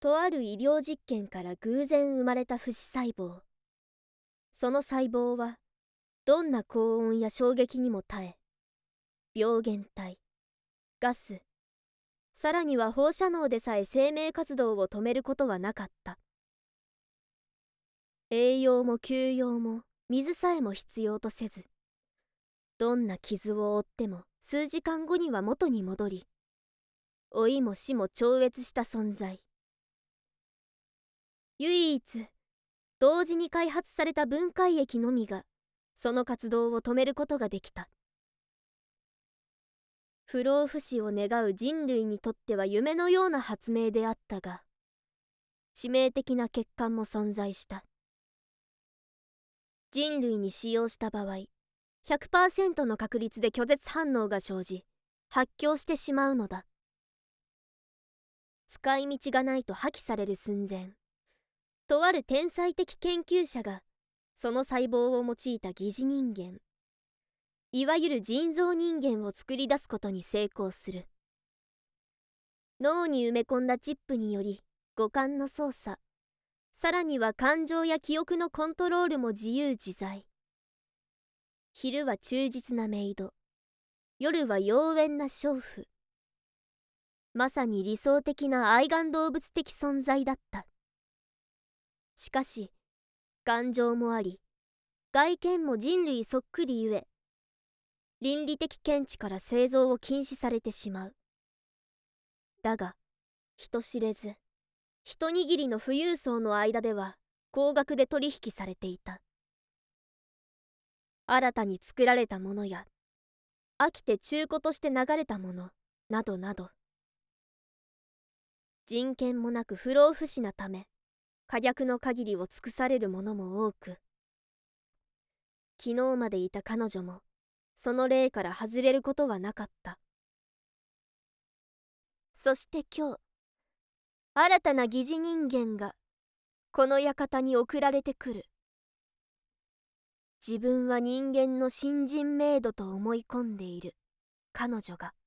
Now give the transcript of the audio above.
とある医療実験から偶然生まれた不死細胞。その細胞はどんな高温や衝撃にも耐え、病原体、ガス、さらには放射能でさえ生命活動を止めることはなかった。栄養も休養も水さえも必要とせず、どんな傷を負っても数時間後には元に戻り、老いも死も超越した存在。唯一同時に開発された分解液のみがその活動を止めることができた。不老不死を願う人類にとっては夢のような発明であったが、致命的な欠陥も存在した。人類に使用した場合、100% の確率で拒絶反応が生じ、発狂してしまうのだ。使い道がないと破棄される寸前、とある天才的研究者がその細胞を用いた疑似人間、いわゆる人造人間を作り出すことに成功する。脳に埋め込んだチップにより五感の操作、さらには感情や記憶のコントロールも自由自在。昼は忠実なメイド、夜は妖艶な娼婦。まさに理想的な愛玩動物的存在だった。しかし感情もあり、外見も人類そっくりゆえ、倫理的見地から製造を禁止されてしまう。だが人知れず、一握りの富裕層の間では高額で取引されていた。新たに作られたものや飽きて中古として流れたものなどなど、人権もなく不老不死なため可逆の限りを尽くされるものも多く、昨日までいた彼女もその例から外れることはなかった。そして今日、新たな疑似人間がこの館に送られてくる。自分は人間の新人メイドと思い込んでいる彼女が。